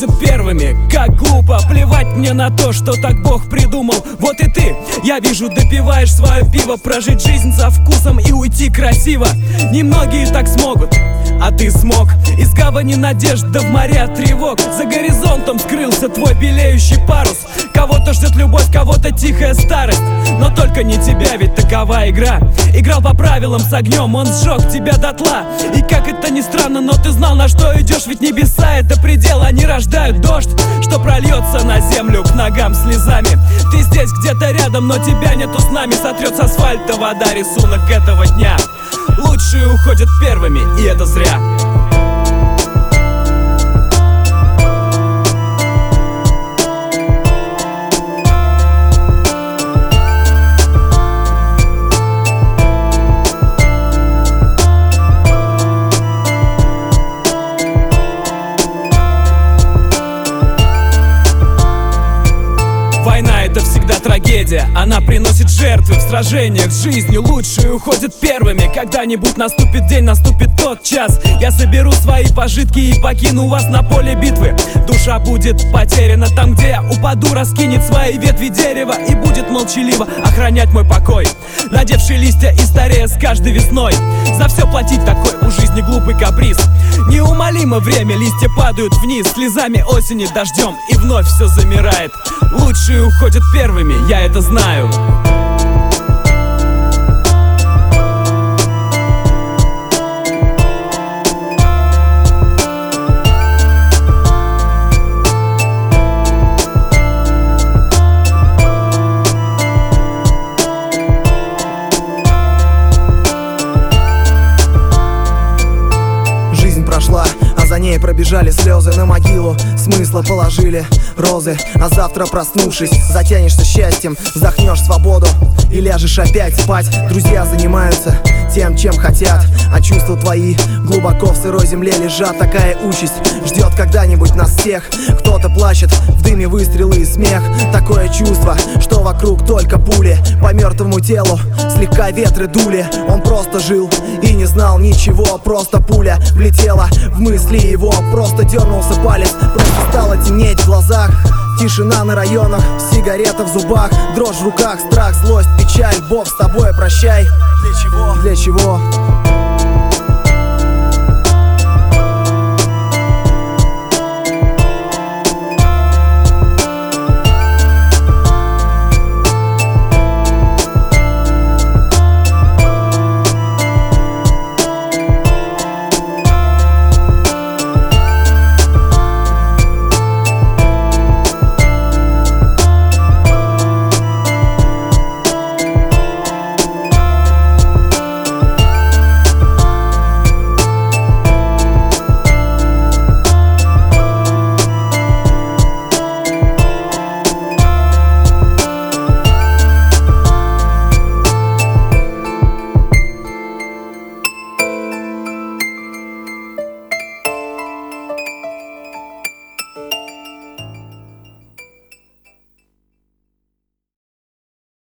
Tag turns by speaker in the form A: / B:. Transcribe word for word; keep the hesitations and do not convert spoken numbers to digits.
A: уходят первыми. Как глупо, плевать мне на то, что так Бог придумал. Вот и ты, я вижу, допиваешь свое пиво. Прожить жизнь со вкусом и уйти красиво. Немногие так смогут, а ты смог. Из гавани надежд да в моря тревог. За горизонтом скрылся твой белеющий парус. Кого-то ждет любовь, кого-то тихая старость. Но только не тебя, ведь такова игра. Играл по правилам с огнем, он сжег тебя дотла. И как это ни странно, но ты знал, на что идешь. Ведь небеса — это предел, они рождают дождь, что прольется на землю к ногам слезами. Ты здесь где-то рядом, но тебя нету с нами. Сотрет с асфальта вода рисунок этого дня. Лучшие уходят первыми, и это зря. Война — это всегда трагедия, она приносит жертвы в сражениях с жизнью. Лучшие уходят первыми. Когда-нибудь наступит день, наступит тот час. Я соберу свои пожитки и покину вас на поле битвы. Душа будет потеряна там, где я упаду. Раскинет свои ветви дерева и будет молчаливо охранять мой покой, надевший листья и старея с каждой весной. За все платить такой у жизни глупый каприз. Неумолимо время, листья падают вниз слезами осени, дождем, и вновь все замирает. Лучшие уходят первыми, я это знаю.
B: А за ней пробежали слезы на могилу. Смысла положили розы. А завтра, проснувшись, затянешься счастьем, вздохнешь свободу и ляжешь опять спать. Друзья занимаются тем, чем хотят, а чувства твои глубоко в сырой земле лежат. Такая участь ждет когда-нибудь нас всех. Кто-то плачет, в дыме выстрелы и смех. Такое чувство, что вокруг только пули. По мертвому телу слегка ветры дули. Он просто жил и не знал ничего. Просто пуля влетела в мысли его. Просто дернулся палец, просто стало темнеть в глазах. Тишина на районах, сигарета в зубах, дрожь в руках, страх, злость, печаль. Бог с тобой, прощай. Для чего? Для чего?